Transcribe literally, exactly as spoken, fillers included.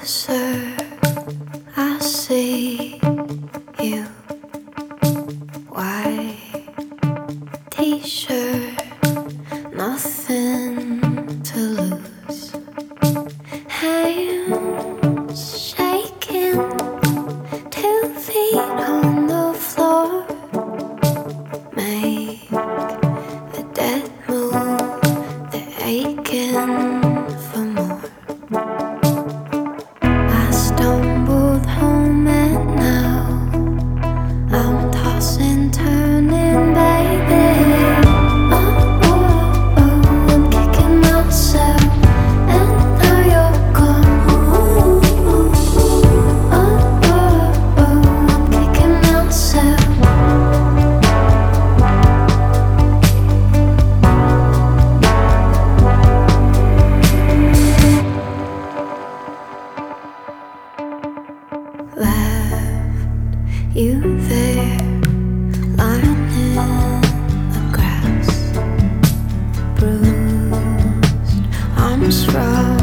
closer, I see you. White t-shirt, nothing to lose. Hands shaking, two feet on the floor. Make the dead move, they're aching for more. I stumbled home and now I'm tossing, turning, baby. Oh, oh, oh, I'm kicking myself, and now you're gone. Oh, oh, oh, I'm kicking myself. Left you there, lying in the grass, bruised, arms raw.